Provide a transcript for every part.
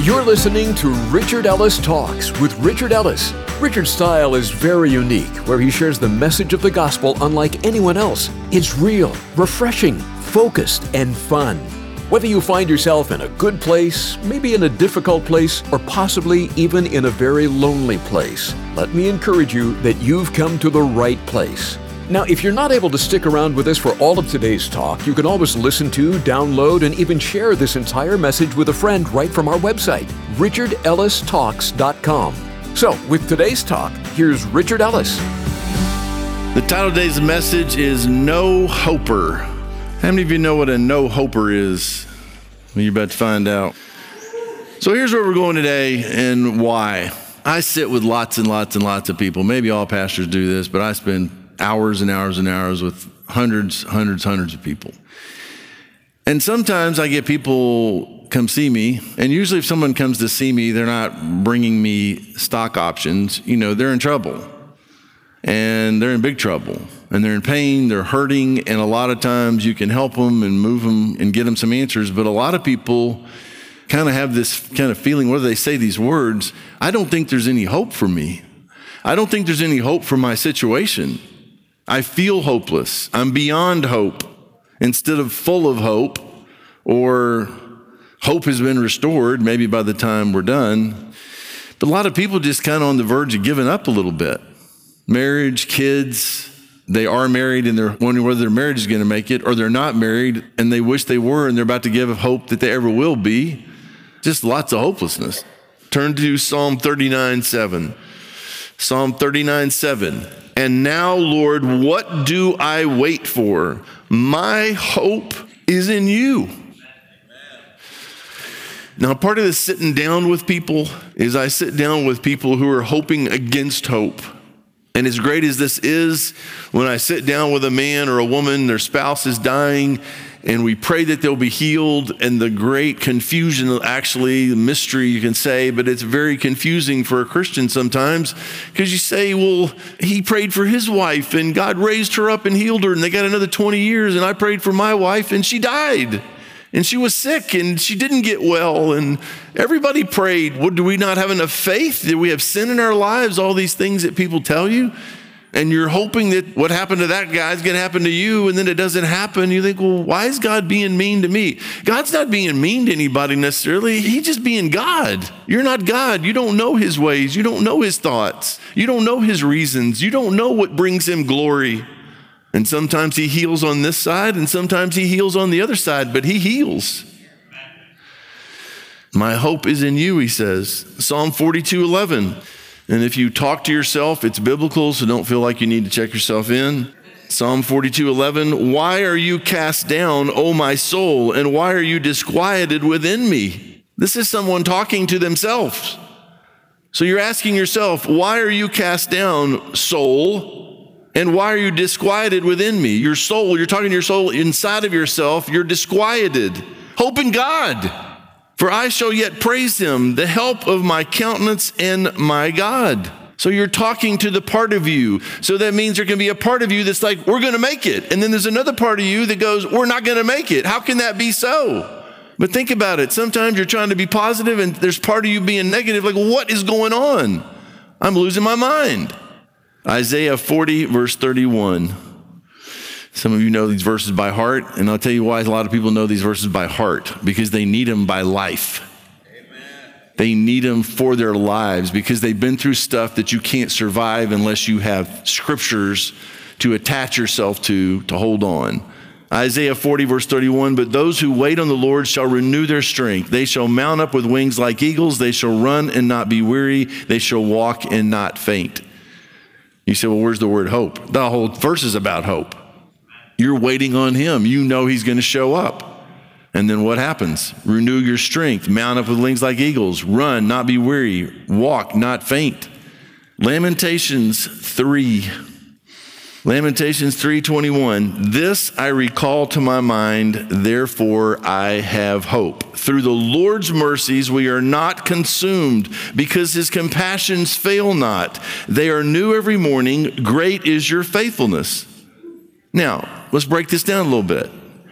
You're listening to Richard Ellis Talks with Richard Ellis. Richard's style is very unique, where he shares the message of the gospel unlike anyone else. It's real, refreshing, focused, and fun. Whether you find yourself in a good place, maybe in a difficult place, or possibly even in a very lonely place, let me encourage you that you've come to the right place. Now, if you're not able to stick around with us for all of today's talk, you can always listen to, download, and even share this entire message with a friend right from our website, richardellistalks.com. So, with today's talk, here's Richard Ellis. The title of today's message is No Hoper. How many of you know what a no hoper is? Well, you're about to find out. So here's where we're going today and why. I sit with lots and lots and lots of people. Maybe all pastors do this, but I spend hours and hours and hours with hundreds of people. And sometimes I get people come see me, and usually if someone comes to see me, they're not bringing me stock options. You know, they're in trouble, and they're in big trouble, and they're in pain, they're hurting, and a lot of times you can help them and move them and get them some answers. But a lot of people kind of have this kind of feeling, whether they say these words, I don't think there's any hope for me. I don't think there's any hope for my situation. I feel hopeless. I'm beyond hope instead of full of hope, or hope has been restored maybe by the time we're done. But a lot of people just kind of on the verge of giving up a little bit. Marriage, kids, they are married and they're wondering whether their marriage is going to make it, or they're not married and they wish they were and they're about to give up hope that they ever will be. Just lots of hopelessness. Turn to Psalm 39:7. Psalm 39:7. And now, Lord, what do I wait for? My hope is in you. Now, part of this sitting down with people is I sit down with people who are hoping against hope. And as great as this is, when I sit down with a man or a woman, their spouse is dying, and we pray that they'll be healed, and the great confusion, actually, the mystery you can say, but it's very confusing for a Christian sometimes, because you say, well, he prayed for his wife, and God raised her up and healed her, and they got another 20 years, and I prayed for my wife, and she died, and she was sick, and she didn't get well, and everybody prayed. What, do we not have enough faith? Do we have sin in our lives? All these things that people tell you. And you're hoping that what happened to that guy is going to happen to you, and then it doesn't happen. You think, well, why is God being mean to me? God's not being mean to anybody necessarily. He's just being God. You're not God. You don't know his ways. You don't know his thoughts. You don't know his reasons. You don't know what brings him glory. And sometimes he heals on this side, and sometimes he heals on the other side, but he heals. My hope is in you, he says. Psalm 42:11. And if you talk to yourself, it's biblical, so don't feel like you need to check yourself in. Psalm 42:11, why are you cast down, O my soul, and why are you disquieted within me? This is someone talking to themselves. So you're asking yourself, why are you cast down, soul, and why are you disquieted within me? Your soul, you're talking to your soul inside of yourself, you're disquieted. Hope in God. For I shall yet praise him, the help of my countenance and my God. So you're talking to the part of you. So that means there can be a part of you that's like, we're going to make it. And then there's another part of you that goes, we're not going to make it. How can that be so? But think about it. Sometimes you're trying to be positive and there's part of you being negative. Like, what is going on? I'm losing my mind. Isaiah 40, verse 31. Some of you know these verses by heart, and I'll tell you why a lot of people know these verses by heart, because they need them by life. Amen. They need them for their lives because they've been through stuff that you can't survive unless you have scriptures to attach yourself to hold on. Isaiah 40, verse 31, but those who wait on the Lord shall renew their strength. They shall mount up with wings like eagles. They shall run and not be weary. They shall walk and not faint. You say, well, where's the word hope? The whole verse is about hope. You're waiting on him. You know he's going to show up. And then what happens? Renew your strength. Mount up with wings like eagles. Run, not be weary. Walk, not faint. Lamentations 3. Lamentations 3:21. This I recall to my mind, therefore I have hope. Through the Lord's mercies we are not consumed, because his compassions fail not. They are new every morning. Great is your faithfulness. Now, let's break this down a little bit.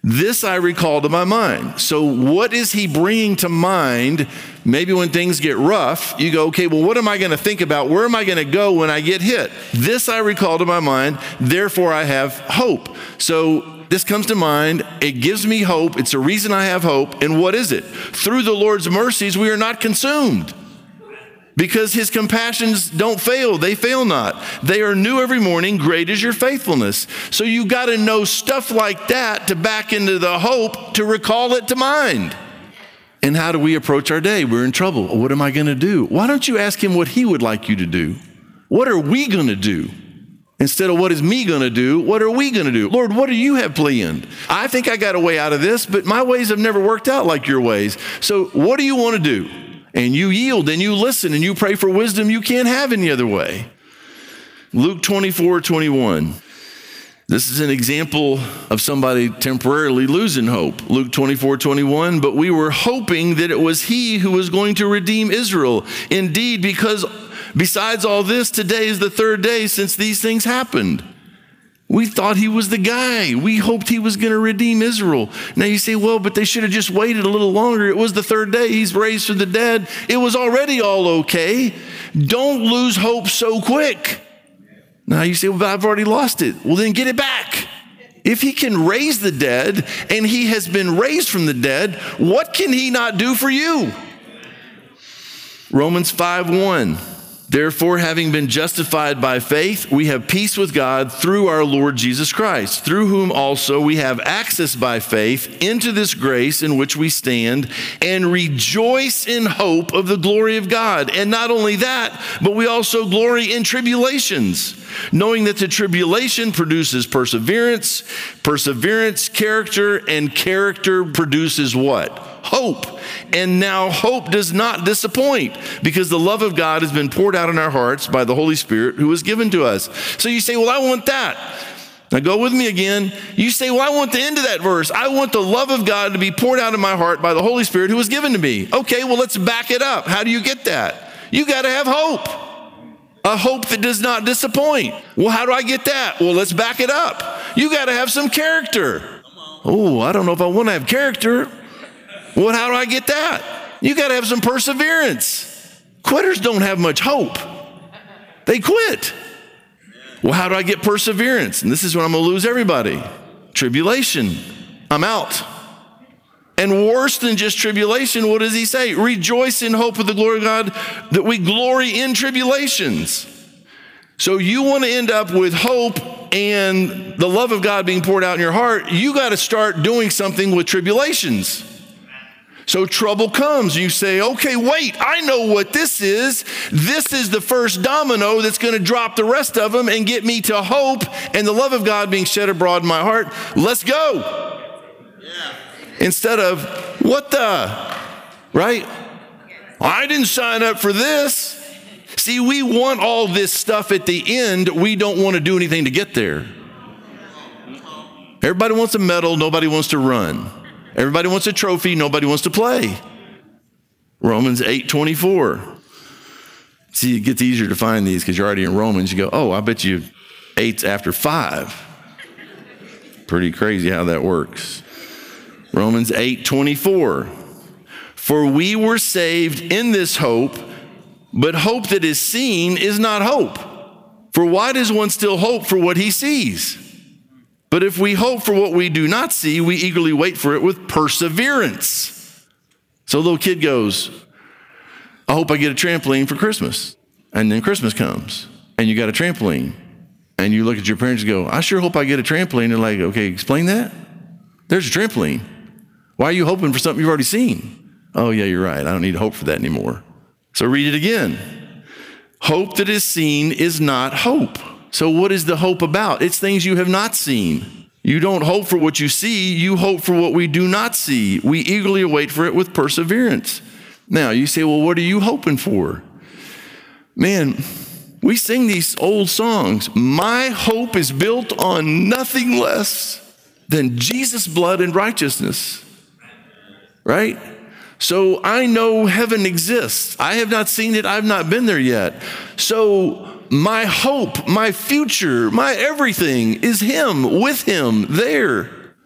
This I recall to my mind. So what is he bringing to mind? Maybe when things get rough, you go, okay, well, what am I going to think about? Where am I going to go when I get hit? This I recall to my mind, therefore I have hope. So this comes to mind. It gives me hope. It's a reason I have hope. And what is it? Through the Lord's mercies, we are not consumed. Because his compassions don't fail. They fail not. They are new every morning. Great is your faithfulness. So you got to know stuff like that to back into the hope, to recall it to mind. And how do we approach our day? We're in trouble. What am I going to do? Why don't you ask him what he would like you to do? What are we going to do? Instead of what is me going to do, what are we going to do? Lord, what do you have planned? I think I got a way out of this, but my ways have never worked out like your ways. So what do you want to do? And you yield and you listen and you pray for wisdom you can't have any other way. Luke 24:21. This is an example of somebody temporarily losing hope. Luke 24:21. But we were hoping that it was he who was going to redeem Israel. Indeed, because besides all this, today is the third day since these things happened. We thought he was the guy. We hoped he was going to redeem Israel. Now you say, well, but they should have just waited a little longer. It was the third day. He's raised from the dead. It was already all okay. Don't lose hope so quick. Now you say, well, but I've already lost it. Well, then get it back. If he can raise the dead and he has been raised from the dead, what can he not do for you? Romans 5:1. Therefore, having been justified by faith, we have peace with God through our Lord Jesus Christ, through whom also we have access by faith into this grace in which we stand and rejoice in hope of the glory of God. And not only that, but we also glory in tribulations, knowing that the tribulation produces perseverance, perseverance, character, and character produces what? Hope. And now hope does not disappoint, because the love of God has been poured out in our hearts by the Holy Spirit who was given to us. So you say, well, I want that. Now go with me again. You say, well, I want the end of that verse. I want the love of God to be poured out in my heart by the Holy Spirit who was given to me. Okay, well, let's back it up. How do you get that? You got to have hope. A hope that does not disappoint. Well, how do I get that? Well, let's back it up. You got to have some character. Oh, I don't know if I want to have character. Well, how do I get that? You got to have some perseverance. Quitters don't have much hope. They quit. Well, how do I get perseverance? And this is when I'm going to lose everybody. Tribulation. I'm out. And worse than just tribulation, what does he say? Rejoice in hope of the glory of God, that we glory in tribulations. So you want to end up with hope and the love of God being poured out in your heart, you got to start doing something with tribulations. So trouble comes. You say, okay, wait, I know what this is. This is the first domino that's going to drop the rest of them and get me to hope and the love of God being shed abroad in my heart. Let's go. Yeah. Instead of, what the, right? I didn't sign up for this. See, we want all this stuff at the end. We don't want to do anything to get there. Everybody wants a medal. Nobody wants to run. Everybody wants a trophy. Nobody wants to play. Romans 8:24. See, it gets easier to find these because you're already in Romans. You go, oh, I bet you 8's after 5. Pretty crazy how that works. Romans 8:24. For we were saved in this hope, but hope that is seen is not hope. For why does one still hope for what he sees? But if we hope for what we do not see, we eagerly wait for it with perseverance. So a little kid goes, I hope I get a trampoline for Christmas. And then Christmas comes, and you got a trampoline. And you look at your parents and go, I sure hope I get a trampoline. They're like, okay, explain that. There's a trampoline. Why are you hoping for something you've already seen? Oh, yeah, you're right. I don't need to hope for that anymore. So read it again. Hope that is seen is not hope. So what is the hope about? It's things you have not seen. You don't hope for what you see. You hope for what we do not see. We eagerly await for it with perseverance. Now, you say, well, what are you hoping for? Man, we sing these old songs. My hope is built on nothing less than Jesus' blood and righteousness. Right? So I know heaven exists. I have not seen it. I've not been there yet. So my hope, my future, my everything is him, with him, there.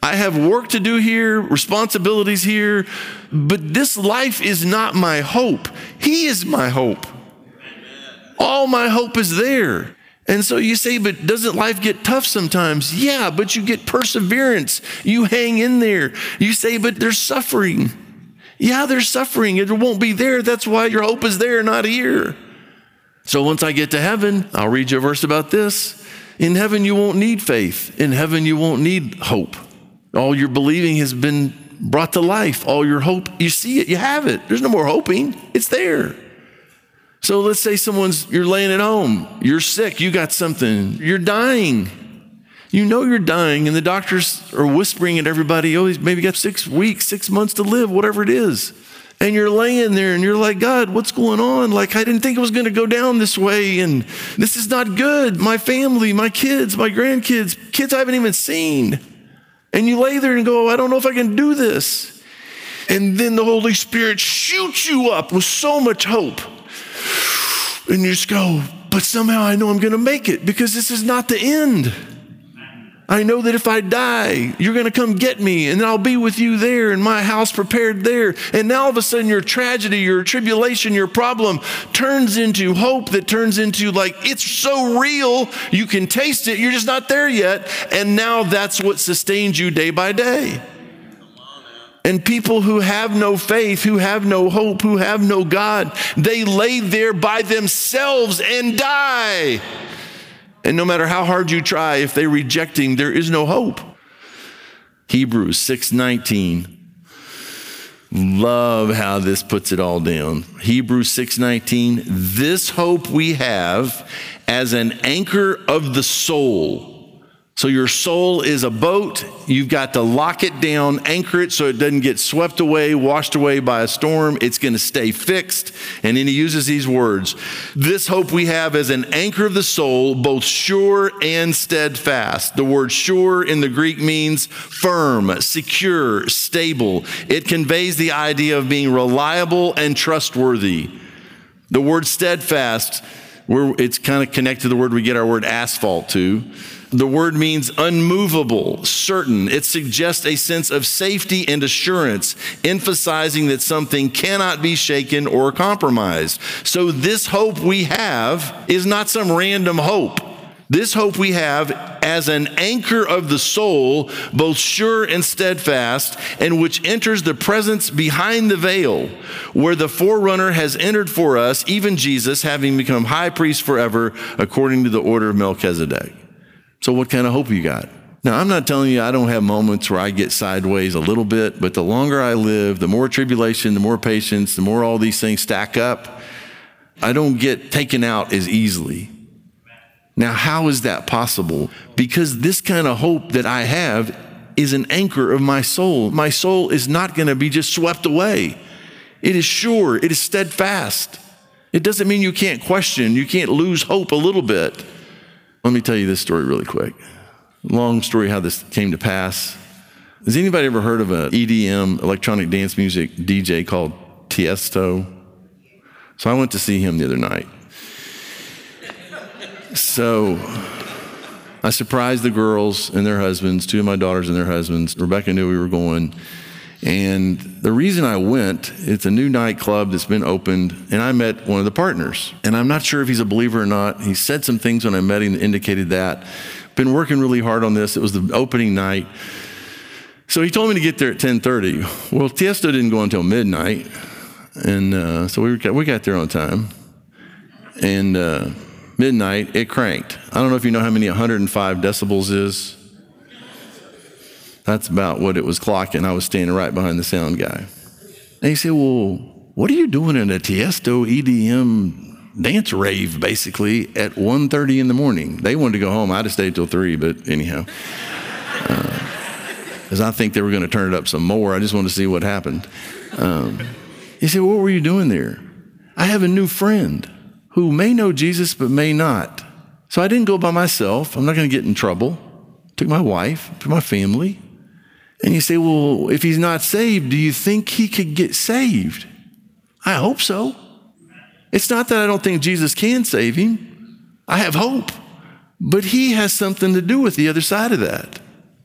I have work to do here, responsibilities here, but this life is not my hope. He is my hope. All my hope is there. And so you say, but doesn't life get tough sometimes? Yeah, but you get perseverance. You hang in there. You say, but there's suffering. Yeah, there's suffering. It won't be there. That's why your hope is there, not here. So once I get to heaven, I'll read you a verse about this. In heaven, you won't need faith. In heaven, you won't need hope. All your believing has been brought to life. All your hope, you see it, you have it. There's no more hoping. It's there. So let's say you're laying at home, you're sick, you got something, you're dying. You know you're dying, and the doctors are whispering at everybody, oh, he's maybe got 6 weeks, 6 months to live, whatever it is. And you're laying there and you're like, God, what's going on? Like, I didn't think it was going to go down this way, and this is not good. My family, my kids, my grandkids, kids I haven't even seen. And you lay there and go, I don't know if I can do this. And then the Holy Spirit shoots you up with so much hope. And you just go, but somehow I know I'm going to make it because this is not the end. I know that if I die, you're going to come get me, and then I'll be with you there in my house prepared there. And now all of a sudden your tragedy, your tribulation, your problem turns into hope that turns into like, it's so real, you can taste it, you're just not there yet. And now that's what sustains you day by day. And people who have no faith, who have no hope, who have no God, they lay there by themselves and die. And no matter how hard you try, if they reject him, there is no hope. Hebrews 6:19. Love how this puts it all down. Hebrews 6:19. This hope we have as an anchor of the soul. So your soul is a boat. You've got to lock it down, anchor it so it doesn't get swept away, washed away by a storm. It's going to stay fixed. And then he uses these words. This hope we have as an anchor of the soul, both sure and steadfast. The word sure in the Greek means firm, secure, stable. It conveys the idea of being reliable and trustworthy. The word steadfast, it's kind of connected to the word we get our word asphalt to. The word means unmovable, certain. It suggests a sense of safety and assurance, emphasizing that something cannot be shaken or compromised. So this hope we have is not some random hope. This hope we have as an anchor of the soul, both sure and steadfast, and which enters the presence behind the veil, where the forerunner has entered for us, even Jesus, having become high priest forever, according to the order of Melchizedek. So what kind of hope you got? Now, I'm not telling you I don't have moments where I get sideways a little bit, but the longer I live, the more tribulation, the more patience, the more all these things stack up, I don't get taken out as easily. Now, how is that possible? Because this kind of hope that I have is an anchor of my soul. My soul is not going to be just swept away. It is sure. It is steadfast. It doesn't mean you can't question. You can't lose hope a little bit. Let me tell you this story really quick. Long story how this came to pass. Has anybody ever heard of an EDM, electronic dance music DJ called Tiesto? So I went to see him the other night. So I surprised the girls and their husbands, 2 of my daughters and their husbands. Rebecca knew we were going. And the reason I went, it's a new nightclub that's been opened, and I met one of the partners. And I'm not sure if he's a believer or not. He said some things when I met him that indicated that. Been working really hard on this. It was the opening night. So he told me to get there at 10:30. Well, Tiesto didn't go until midnight. And so we got there on time. And midnight, it cranked. I don't know if you know how many 105 decibels is. That's about what it was clocking. I was standing right behind the sound guy. And he said, well, what are you doing in a Tiesto EDM dance rave, basically, at 1:30 in the morning? They wanted to go home. I'd have stayed till 3, but anyhow. Because I think they were going to turn it up some more. I just wanted to see what happened. He said, what were you doing there? I have a new friend who may know Jesus but may not. So I didn't go by myself. I'm not going to get in trouble. Took my wife, took my family. And you say, well, if he's not saved, do you think he could get saved? I hope so. It's not that I don't think Jesus can save him. I have hope. But he has something to do with the other side of that.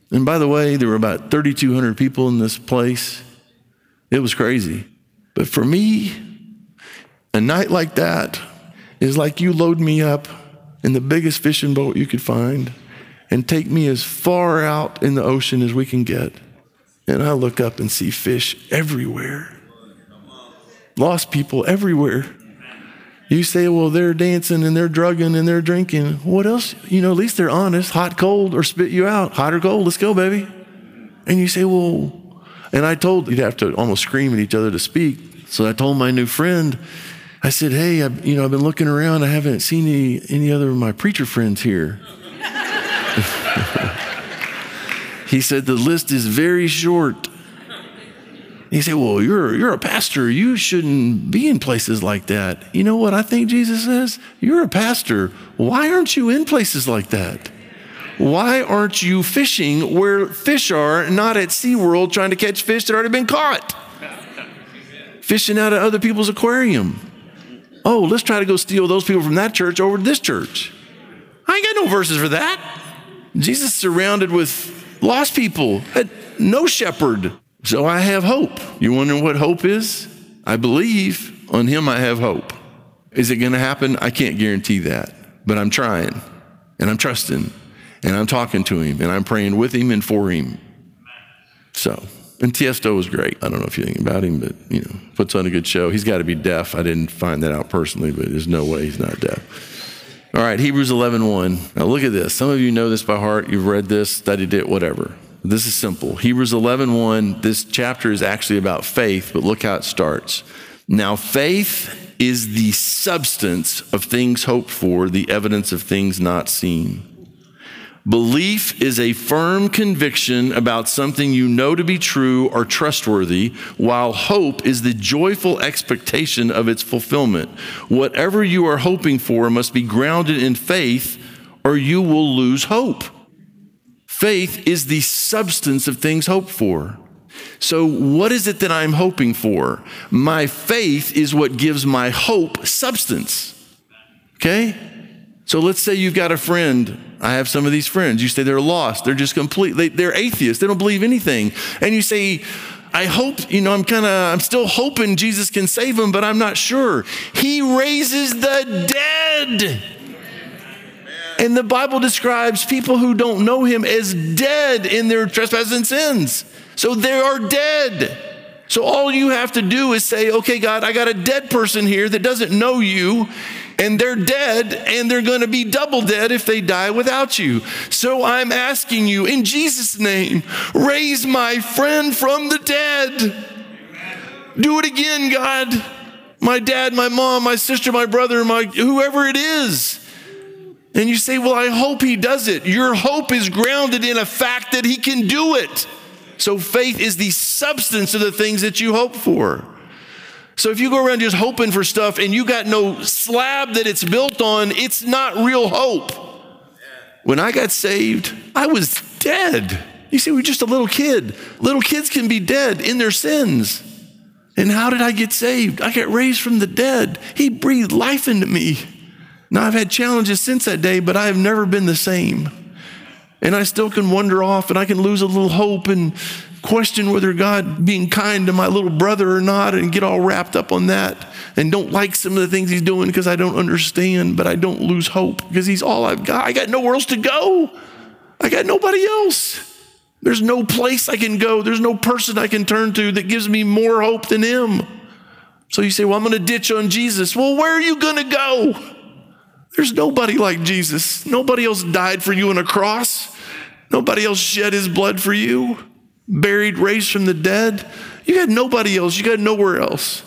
And by the way, there were about 3,200 people in this place. It was crazy. But for me, a night like that is like you load me up in the biggest fishing boat you could find and take me as far out in the ocean as we can get. And I look up and see fish everywhere. Lost people everywhere. You say, well, they're dancing and they're drugging and they're drinking. What else? At least they're honest. Hot, cold, or spit you out. Hot or cold, let's go, baby. And you say, well, and I told, you'd have to almost scream at each other to speak. So I told my new friend, I said, hey, I've been looking around. I haven't seen any other of my preacher friends here. He said, the list is very short. He said, well, you're a pastor. You shouldn't be in places like that. You know what I think Jesus says? You're a pastor. Why aren't you in places like that? Why aren't you fishing where fish are, not at SeaWorld trying to catch fish that already been caught? Fishing out of other people's aquarium. Oh, let's try to go steal those people from that church over to this church. I ain't got no verses for that. Jesus is surrounded with lost people, had no shepherd. So I have hope. You wondering what hope is? I believe on him I have hope. Is it going to happen? I can't guarantee that. But I'm trying, and I'm trusting, and I'm talking to him, and I'm praying with him and for him. So, and Tiesto was great. I don't know if you think about him, but, puts on a good show. He's got to be deaf. I didn't find that out personally, but there's no way he's not deaf. All right, Hebrews 11:1. Now look at this. Some of you know this by heart. You've read this, studied it, whatever. This is simple. Hebrews 11:1, this chapter is actually about faith, but look how it starts. Now faith is the substance of things hoped for, the evidence of things not seen. Belief is a firm conviction about something you know to be true or trustworthy, while hope is the joyful expectation of its fulfillment. Whatever you are hoping for must be grounded in faith, or you will lose hope. Faith is the substance of things hoped for. So what is it that I'm hoping for? My faith is what gives my hope substance. Okay? So let's say you've got a friend. I have some of these friends. You say they're lost. They're just they're atheists. They don't believe anything. And you say, I hope, I'm still hoping Jesus can save them, but I'm not sure. He raises the dead. And the Bible describes people who don't know him as dead in their trespasses and sins. So they are dead. So all you have to do is say, okay, God, I got a dead person here that doesn't know you, and they're dead, and they're going to be double dead if they die without you. So I'm asking you, in Jesus' name, raise my friend from the dead. Do it again, God. My dad, my mom, my sister, my brother, whoever it is. And you say, well, I hope he does it. Your hope is grounded in a fact that he can do it. So faith is the substance of the things that you hope for. So if you go around just hoping for stuff and you got no slab that it's built on, it's not real hope. When I got saved, I was dead. You see, we're just a little kid. Little kids can be dead in their sins. And how did I get saved? I got raised from the dead. He breathed life into me. Now, I've had challenges since that day, but I have never been the same. And I still can wander off, and I can lose a little hope and question whether God being kind to my little brother or not, and get all wrapped up on that and don't like some of the things he's doing because I don't understand, but I don't lose hope because he's all I've got. I got nowhere else to go. I got nobody else. There's no place I can go. There's no person I can turn to that gives me more hope than him. So you say, well, I'm going to ditch on Jesus. Well, where are you going to go? There's nobody like Jesus. Nobody else died for you on a cross. Nobody else shed his blood for you. Buried, raised from the dead. You got nobody else. You got nowhere else.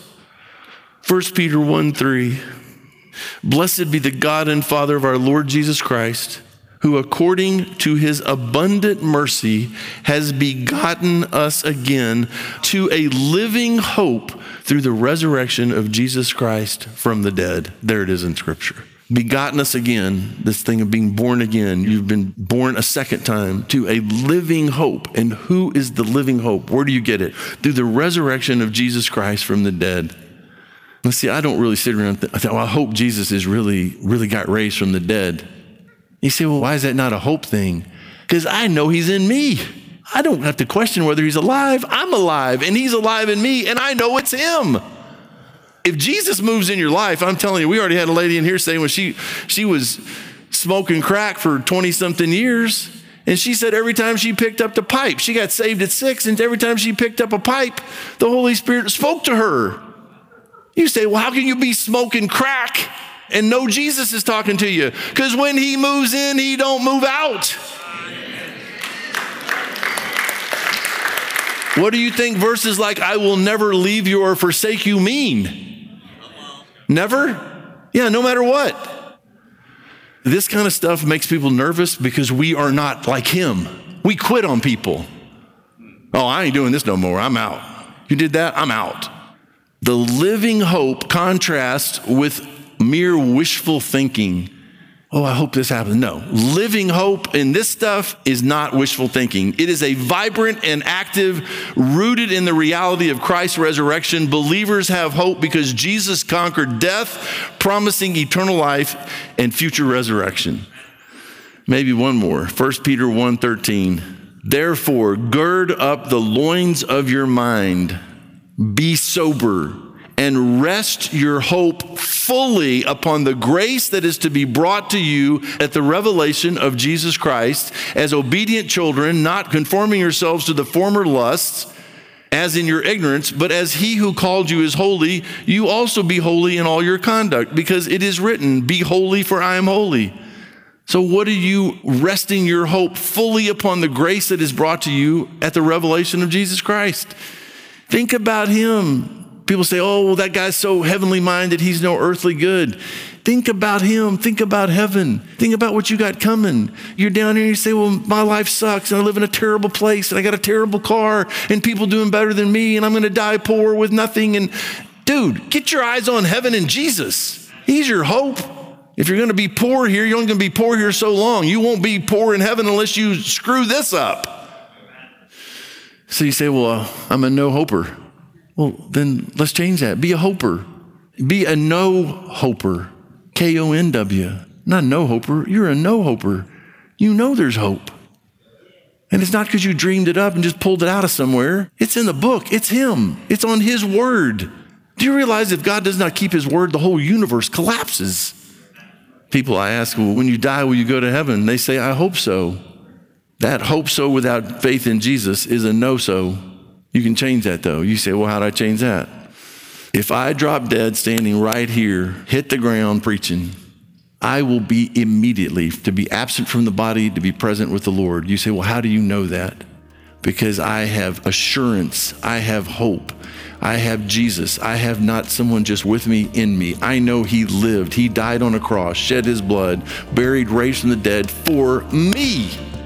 1 Peter 1:3. Blessed be the God and Father of our Lord Jesus Christ, who according to his abundant mercy has begotten us again to a living hope through the resurrection of Jesus Christ from the dead. There it is in Scripture. Begotten us again, this thing of being born again. You've been born a second time to a living hope. And who is the living hope? Where do you get it? Through the resurrection of Jesus Christ from the dead. Let's see, I don't really sit around and think, well, I hope Jesus is really got raised from the dead. You say, well, why is that not a hope thing? because I know he's in me. I don't have to question whether he's alive. I'm alive, and he's alive in me, and I know it's him. If Jesus moves in your life, I'm telling you, we already had a lady in here saying when she was smoking crack for 20-something years, and she said every time she picked up the pipe, she got saved at 6, and every time she picked up a pipe, the Holy Spirit spoke to her. You say, well, how can you be smoking crack and know Jesus is talking to you? Because when he moves in, he don't move out. What do you think verses like, I will never leave you or forsake you mean? Never? Yeah, no matter what. This kind of stuff makes people nervous because we are not like him. We quit on people. Oh, I ain't doing this no more. I'm out. You did that? I'm out. The living hope contrasts with mere wishful thinking. Oh, I hope this happens. No, living hope in this stuff is not wishful thinking. It is a vibrant and active, rooted in the reality of Christ's resurrection. Believers have hope because Jesus conquered death, promising eternal life and future resurrection. Maybe one more. 1 Peter 1:13. Therefore, gird up the loins of your mind, be sober, and rest your hope fully upon the grace that is to be brought to you at the revelation of Jesus Christ. As obedient children, not conforming yourselves to the former lusts, as in your ignorance, but as he who called you is holy, you also be holy in all your conduct, because it is written, be holy for I am holy. So what are you resting your hope fully upon the grace that is brought to you at the revelation of Jesus Christ? Think about him. People say, oh, well, that guy's so heavenly minded, he's no earthly good. Think about him. Think about heaven. Think about what you got coming. You're down here and you say, well, my life sucks and I live in a terrible place and I got a terrible car and people doing better than me and I'm going to die poor with nothing. And dude, get your eyes on heaven and Jesus. He's your hope. If you're going to be poor here, you're only going to be poor here so long. You won't be poor in heaven unless you screw this up. So you say, well, I'm a no-hoper. Well, then let's change that. Be a hoper. Be a no-hoper. K-O-N-W. Not a no-hoper. You're a no-hoper. You know there's hope. And it's not because you dreamed it up and just pulled it out of somewhere. It's in the book. It's him. It's on his word. Do you realize if God does not keep his word, the whole universe collapses? People I ask, well, when you die, will you go to heaven? They say, I hope so. That hope so without faith in Jesus is a no-so. You can change that though. You say, well, how do I change that? If I drop dead standing right here, hit the ground preaching, I will be immediately to be absent from the body, to be present with the Lord. You say, well, how do you know that? Because I have assurance. I have hope. I have Jesus. I have not someone just with me, in me. I know he lived. He died on a cross, shed his blood, buried, raised from the dead for me.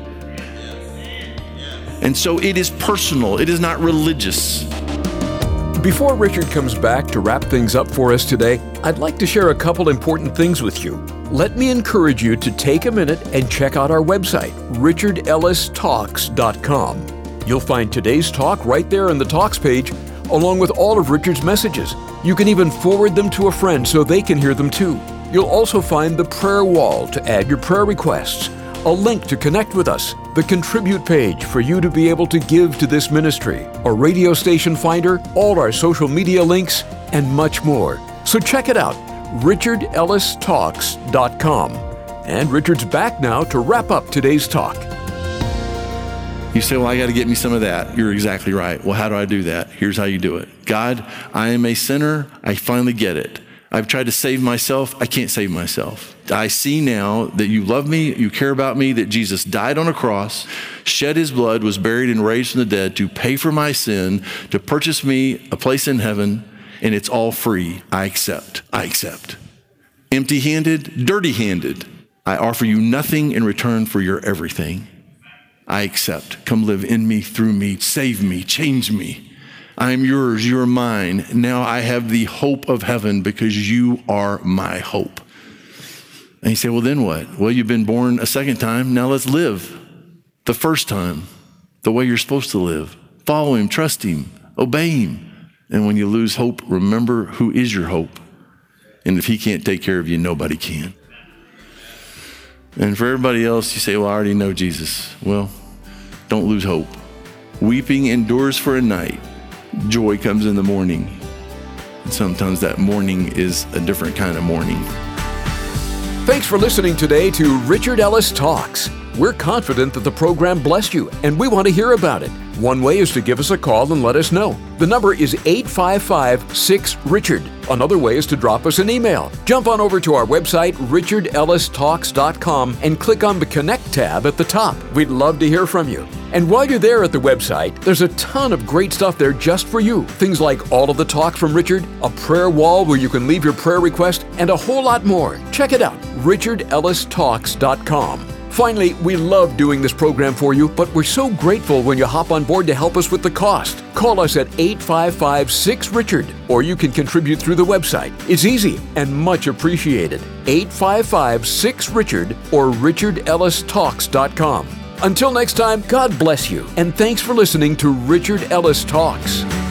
And so it is personal. It is not religious. Before Richard comes back to wrap things up for us today, I'd like to share a couple important things with you. Let me encourage you to take a minute and check out our website, richardellistalks.com. You'll find today's talk right there in the Talks page, along with all of Richard's messages. You can even forward them to a friend so they can hear them too. You'll also find the prayer wall to add your prayer requests, a link to connect with us, the contribute page for you to be able to give to this ministry, a radio station finder, all our social media links, and much more. So check it out, richardellistalks.com. And Richard's back now to wrap up today's talk. You say, well, I got to get me some of that. You're exactly right. Well, how do I do that? Here's how you do it. God, I am a sinner. I finally get it. I've tried to save myself. I can't save myself. I see now that you love me, you care about me, that Jesus died on a cross, shed his blood, was buried and raised from the dead to pay for my sin, to purchase me a place in heaven, and it's all free. I accept. I accept. Empty-handed, dirty-handed. I offer you nothing in return for your everything. I accept. Come live in me, through me, save me, change me. I am yours, you're mine. Now I have the hope of heaven because you are my hope. And you say, well, then what? Well, you've been born a second time. Now let's live the first time, the way you're supposed to live. Follow him, trust him, obey him. And when you lose hope, remember who is your hope. And if he can't take care of you, nobody can. And for everybody else, you say, well, I already know Jesus. Well, don't lose hope. Weeping endures for a night. Joy comes in the morning. And sometimes that morning is a different kind of morning. Thanks for listening today to Richard Ellis Talks. We're confident that the program blessed you, and we want to hear about it. One way is to give us a call and let us know. The number is 855-6-RICHARD. Another way is to drop us an email. Jump on over to our website, richardellistalks.com, and click on the Connect tab at the top. We'd love to hear from you. And while you're there at the website, there's a ton of great stuff there just for you. Things like all of the talks from Richard, a prayer wall where you can leave your prayer request, and a whole lot more. Check it out, richardellistalks.com. Finally, we love doing this program for you, but we're so grateful when you hop on board to help us with the cost. Call us at 855-6-RICHARD, or you can contribute through the website. It's easy and much appreciated. 855-6-RICHARD or richardellistalks.com. Until next time, God bless you, and thanks for listening to Richard Ellis Talks.